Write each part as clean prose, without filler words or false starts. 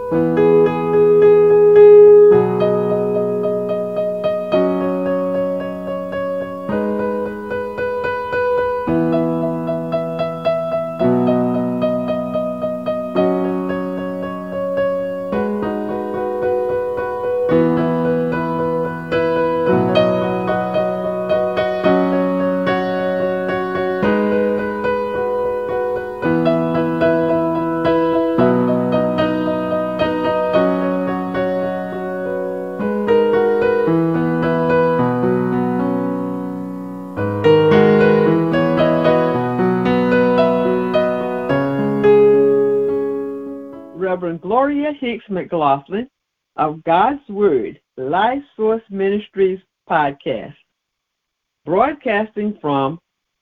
Reverend Gloria Hicks McLaughlin of God's Word, Life Source Ministries podcast, broadcasting from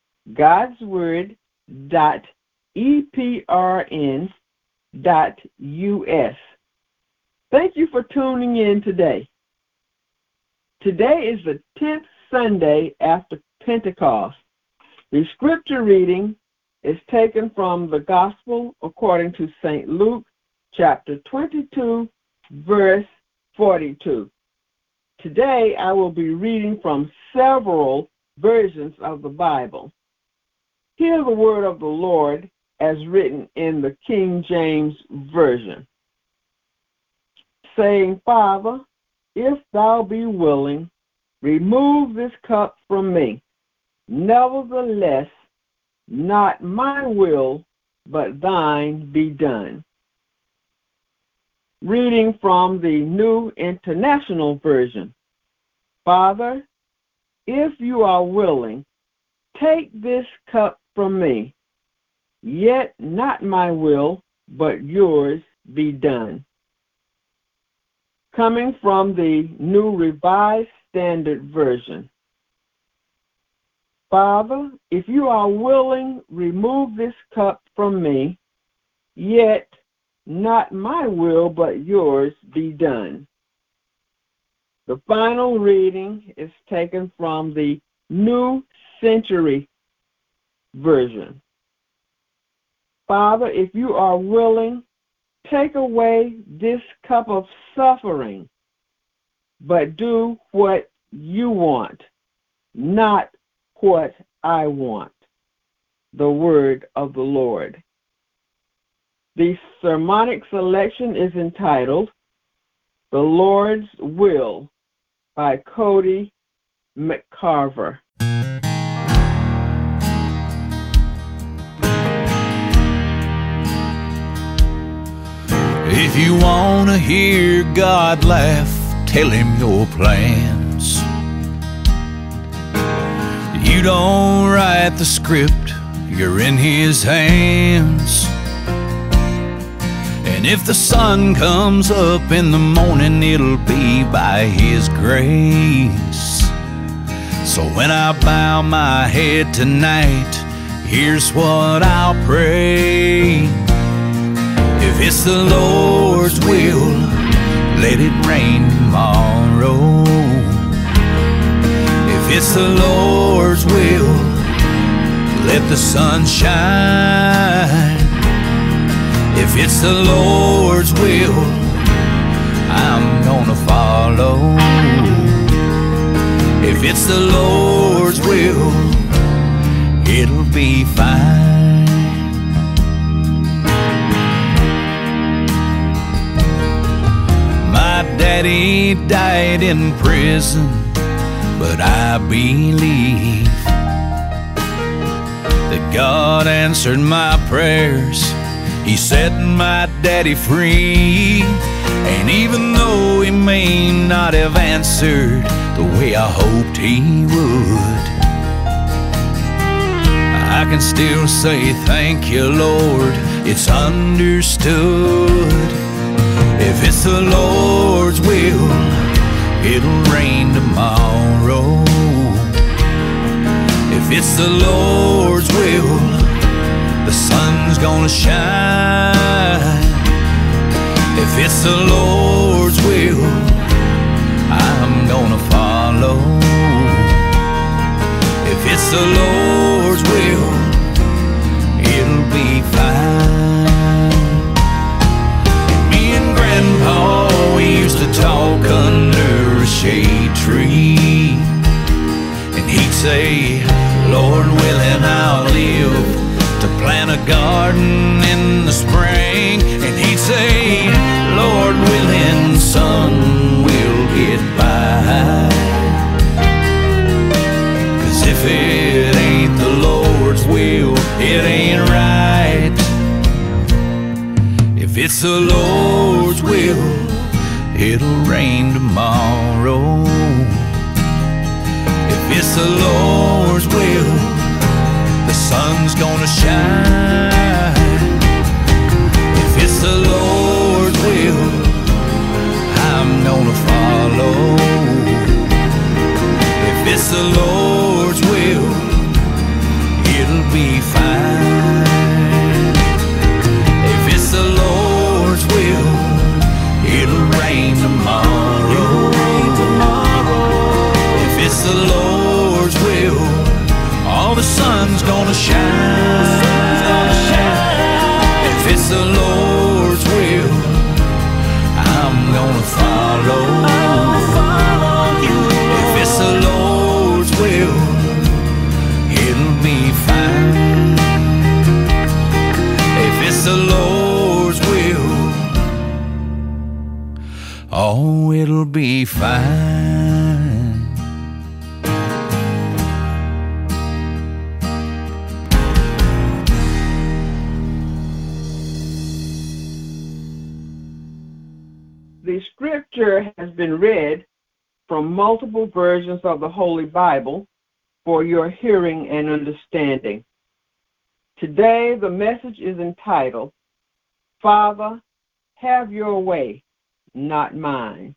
godsword.eprn.us. Thank you for tuning in today. Today is the 10th Sunday after Pentecost. The scripture reading is taken from the Gospel according to St. Luke, chapter 22, verse 42. Today I will be reading from several versions of the Bible. Hear the word of the Lord as written in the King James Version, saying, Father, if thou be willing, remove this cup from me. Nevertheless, not my will, but thine be done. Reading from the New International Version. Father, if you are willing, take this cup from me. Yet not my will, but yours be done. Coming from the New Revised Standard Version. Father, if you are willing, remove this cup from me. Yet not my will, but yours be done. The final reading is taken from the New Century Version. Father, if you are willing, take away this cup of suffering, but do what you want, not what I want. The word of the Lord. The sermonic selection is entitled, The Lord's Will, by Cody McCarver. If you want to hear God laugh, tell him your plans. You don't write the script, you're in his hands. And if the sun comes up in the morning, it'll be by his grace. So when I bow my head tonight, here's what I'll pray. If it's the Lord's will, let it rain tomorrow. If it's the Lord's will, let the sun shine. If it's the Lord's will, I'm gonna follow. If it's the Lord's will, it'll be fine. My daddy died in prison, but I believe that God answered my prayers. He set my daddy free. And even though he may not have answered the way I hoped he would, I can still say thank you, Lord, it's understood. If it's the Lord's will, it'll rain tomorrow. If it's the Lord's will, the sun's gonna shine. If it's the Lord's will, I'm gonna follow. If it's the Lord's will, it'll be fine. Me and If it's the Lord's will, it'll rain tomorrow. If it's the Lord's will, the sun's gonna shine. If it's the Lord's will, I'm gonna follow. If it's the Lord's will, it'll be fine. If it's the Lord's will, it'll rain tomorrow. If it's the Lord's will, all the sun's gonna shine. If it's the Lord's will, I'm gonna follow. If it's the Lord's will, it'll be fine. If it's the Lord's will, oh, it'll be fine. The scripture has been read from multiple versions of the Holy Bible for your hearing and understanding. Today, the message is entitled, Father, have your way, not mine.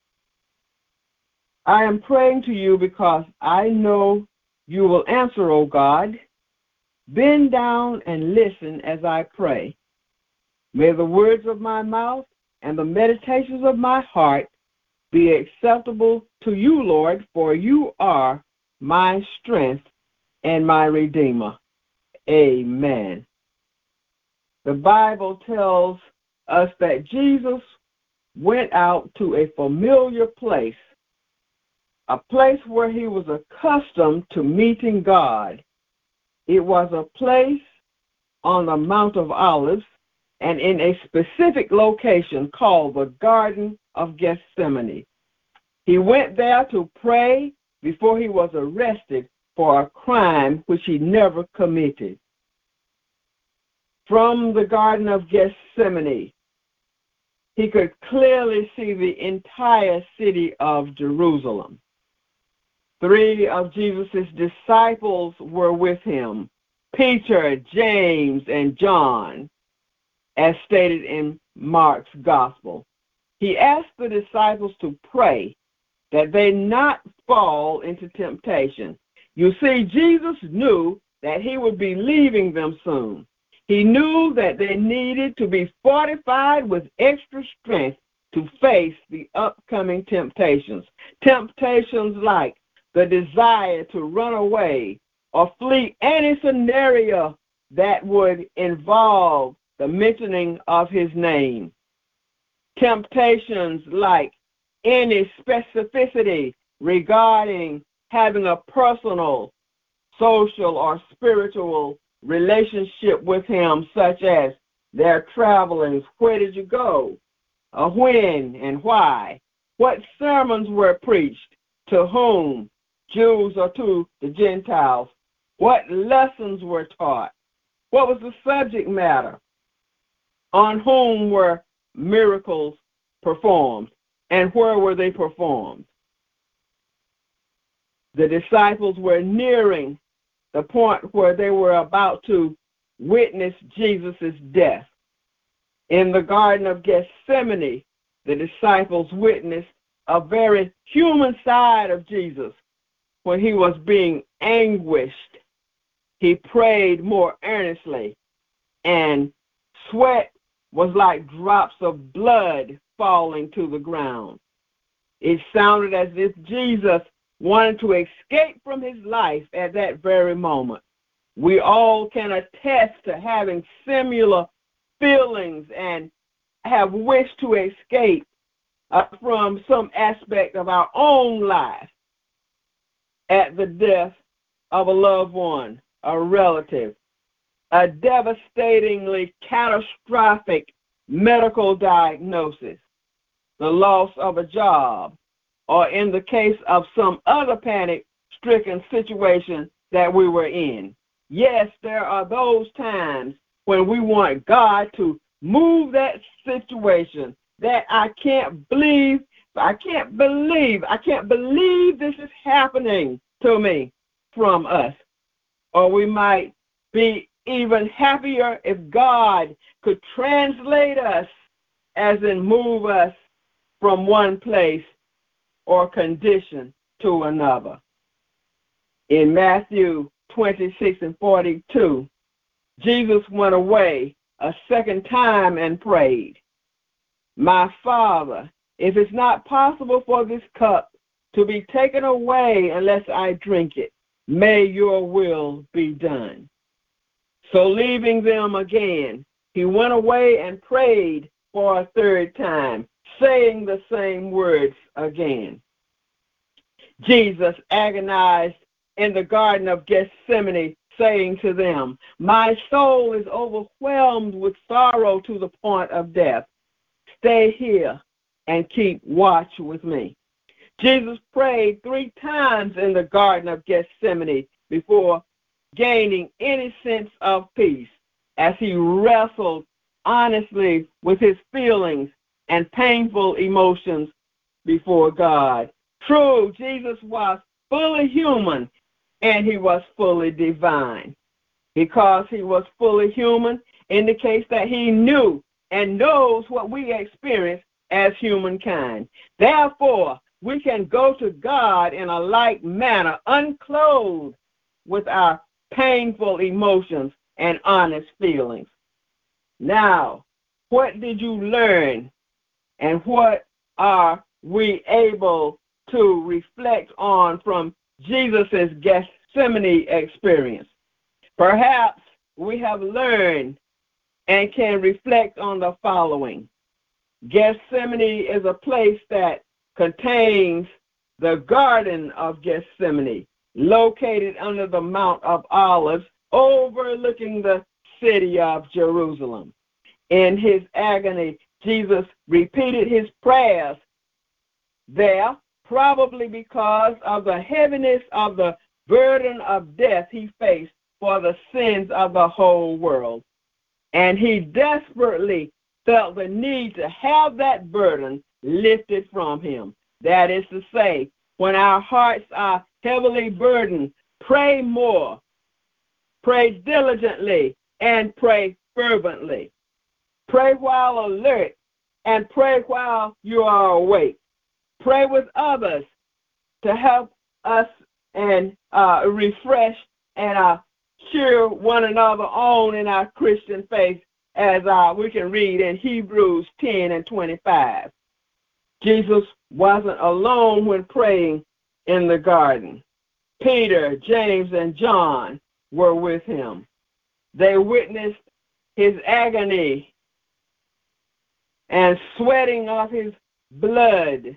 I am praying to you because I know you will answer, O God. Bend down and listen as I pray. May the words of my mouth and the meditations of my heart be acceptable to you, Lord, for you are my strength and my Redeemer. Amen. The Bible tells us that Jesus went out to a familiar place, a place where he was accustomed to meeting God. It was a place on the Mount of Olives and in a specific location called the Garden of Gethsemane. He went there to pray before he was arrested for a crime which he never committed. From the Garden of Gethsemane, he could clearly see the entire city of Jerusalem. 3 of Jesus' disciples were with him, Peter, James, and John, as stated in Mark's Gospel. He asked the disciples to pray that they not fall into temptation. You see, Jesus knew that he would be leaving them soon. He knew that they needed to be fortified with extra strength to face the upcoming temptations. Temptations like the desire to run away or flee any scenario that would involve the mentioning of his name. Temptations like any specificity regarding having a personal, social, or spiritual relationship with him, such as their travelings, where did you go, when and why, what sermons were preached, to whom, Jews or to the Gentiles, what lessons were taught, what was the subject matter, on whom were miracles performed, and where were they performed. The disciples were nearing the point where they were about to witness Jesus' death. In the Garden of Gethsemane, the disciples witnessed a very human side of Jesus. When he was being anguished, he prayed more earnestly, and sweat was like drops of blood falling to the ground. It sounded as if Jesus wanted to escape from his life at that very moment. We all can attest to having similar feelings and have wished to escape from some aspect of our own life at the death of a loved one, a relative, a devastatingly catastrophic medical diagnosis, the loss of a job, or in the case of some other panic-stricken situation that we were in. Yes, there are those times when we want God to move that situation that I can't believe this is happening to me from us. Or we might be even happier if God could translate us, as in move us from one place or condition to another. In Matthew 26:42, Jesus went away a second time and prayed, "My Father, if it's not possible for this cup to be taken away unless I drink it, may your will be done." So leaving them again, he went away and prayed for a third time, saying the same words again. Jesus agonized in the Garden of Gethsemane, saying to them, "My soul is overwhelmed with sorrow to the point of death. Stay here and keep watch with me." Jesus prayed 3 times in the Garden of Gethsemane before gaining any sense of peace, as he wrestled honestly with his feelings and painful emotions before God. True, Jesus was fully human and he was fully divine. Because he was fully human indicates that he knew and knows what we experience as humankind. Therefore, we can go to God in a like manner, unclothed, with our painful emotions and honest feelings. Now, what did you learn, and what are we able to reflect on from Jesus' Gethsemane experience? Perhaps we have learned and can reflect on the following. Gethsemane is a place that contains the Garden of Gethsemane, located under the Mount of Olives, overlooking the city of Jerusalem. In his agony, Jesus repeated his prayers there, probably because of the heaviness of the burden of death he faced for the sins of the whole world. And he desperately felt the need to have that burden lifted from him. That is to say, when our hearts are heavily burdened, pray more, pray diligently, and pray fervently. Pray while alert, and pray while you are awake. Pray with others to help us and refresh and cheer one another on in our Christian faith, as we can read in Hebrews 10:25. Jesus wasn't alone when praying in the garden. Peter, James, and John were with him. They witnessed his agony and sweating of his blood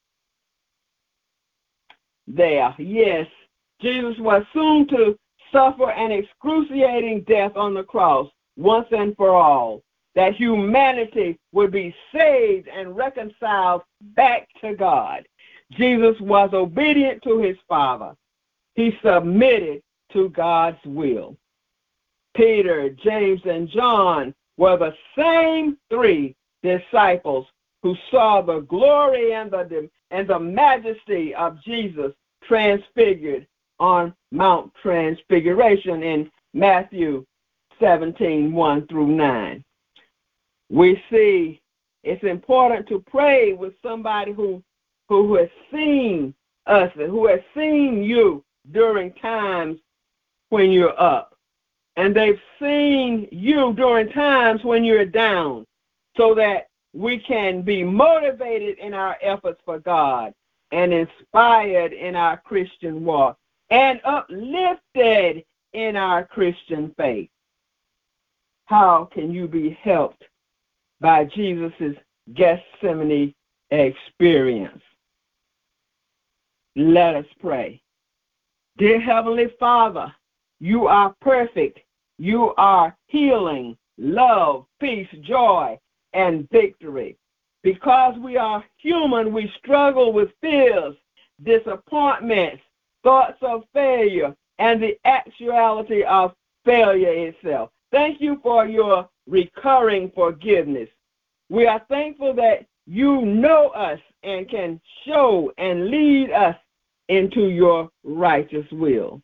there. Yes, Jesus was soon to suffer an excruciating death on the cross once and for all, that humanity would be saved and reconciled back to God. Jesus was obedient to his Father. He submitted to God's will. Peter, James, and John were the same 3 disciples who saw the glory and the majesty of Jesus transfigured on Mount Transfiguration in Matthew 17:1-9. We see it's important to pray with somebody who has seen us and who has seen you during times when you're up. And they've seen you during times when you're down, so that we can be motivated in our efforts for God and inspired in our Christian walk and uplifted in our Christian faith. How can you be helped by Jesus' Gethsemane experience? Let us pray. Dear Heavenly Father, you are perfect. You are healing, love, peace, joy, and victory. Because we are human, we struggle with fears, disappointments, thoughts of failure, and the actuality of failure itself. Thank you for your recurring forgiveness. We are thankful that you know us and can show and lead us into your righteous will.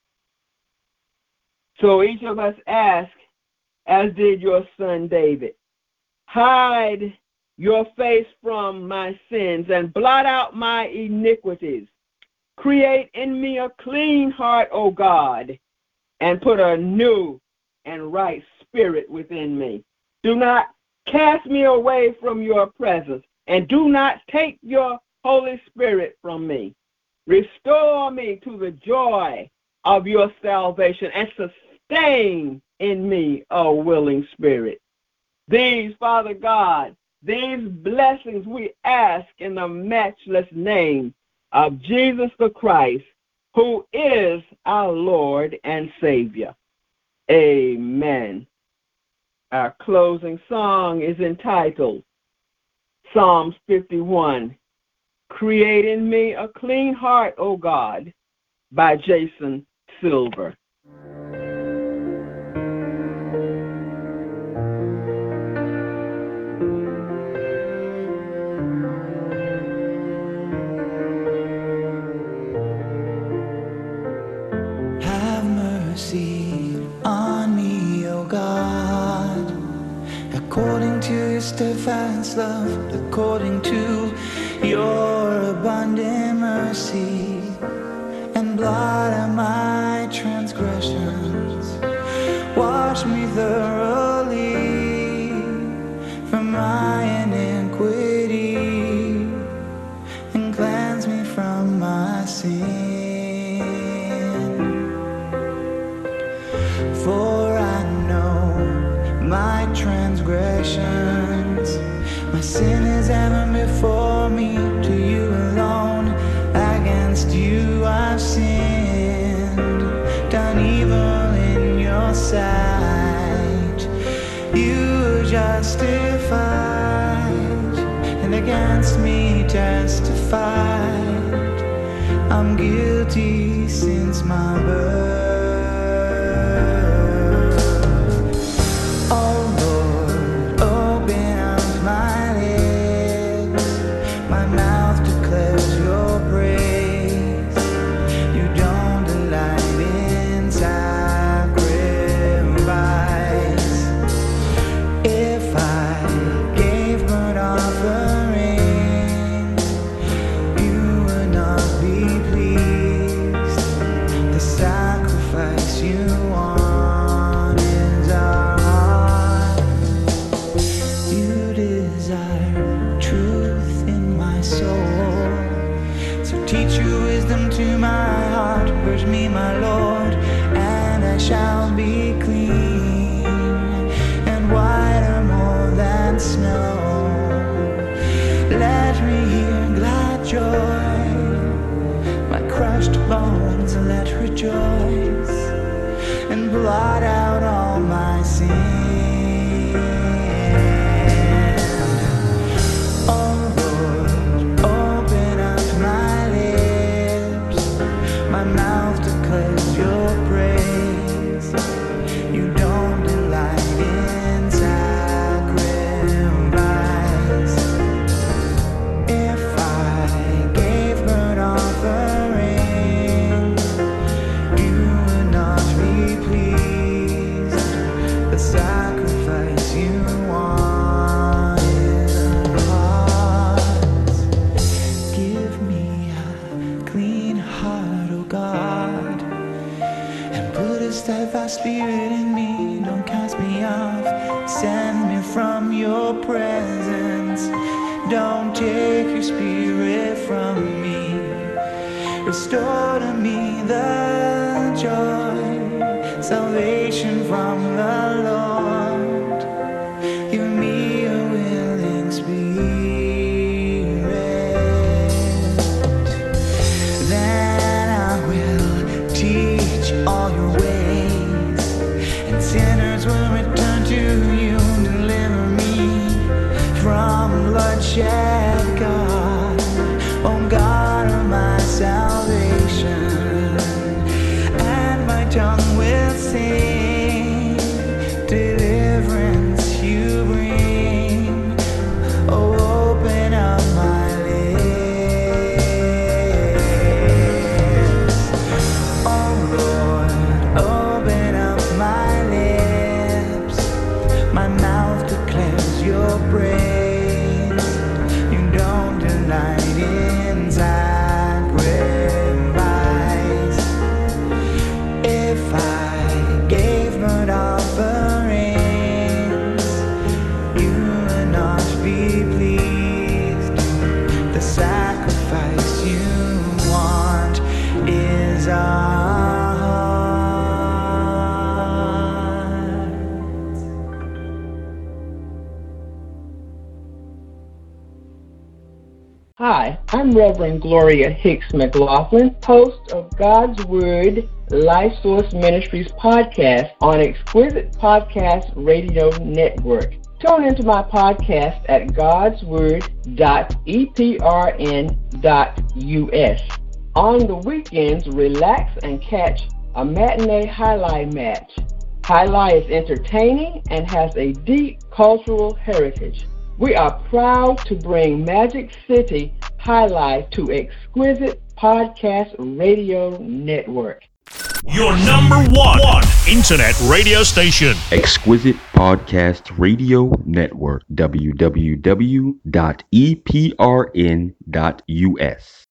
So each of us ask, as did your son David, hide your face from my sins and blot out my iniquities. Create in me a clean heart, O God, and put a new and right spirit within me. Do not cast me away from your presence, and do not take your Holy Spirit from me. Restore me to the joy of your salvation and sustain in me a willing spirit. These, Father God, these blessings we ask in the matchless name of Jesus the Christ, who is our Lord and Savior. Amen. Our closing song is entitled Psalms 51, Create in Me a Clean Heart, O God, by Jason Silver. Have mercy on me, O God, according to your steadfast love, according to your abundant mercy, and blot out my transgressions. Wash me thoroughly from my iniquity, and cleanse me from my sin. For I know my transgressions, my sin is ever before me. To you alone, against you I've sinned, done evil in your sight. You are justified, and against me testified. I'm guilty since my birth. Rejoice and blot out all my sin. Oh Lord, open up my lips, my mouth declares your praise. You don't delight in sacrifice. If I gave burnt offering, sacrifice you want is a heart. Give me a clean heart, O God, and put a steadfast spirit in me. Don't cast me off, send me from your presence. Don't take your spirit from me. Restore to me the joy, salvation from the Lord. Give me a willing spirit. Then I will teach all your ways, and sinners will return to you. Deliver me from bloodshed, God, oh God of my salvation. And my tongue will sing your praise. You don't delight in sacrifice. If I gave burnt offerings, you would not be pleased. The sacrifice you want is our Hi, I'm Reverend Gloria Hicks McLaughlin, host of God's Word Life Source Ministries podcast on Exquisite Podcast Radio Network. Tune into my podcast at godsword.eprn.us. On the weekends, relax and catch a matinee highlight match. Highlight is entertaining and has a deep cultural heritage. We are proud to bring Magic City Highlight to Exquisite Podcast Radio Network. Your number one internet radio station. Exquisite Podcast Radio Network, www.eprn.us.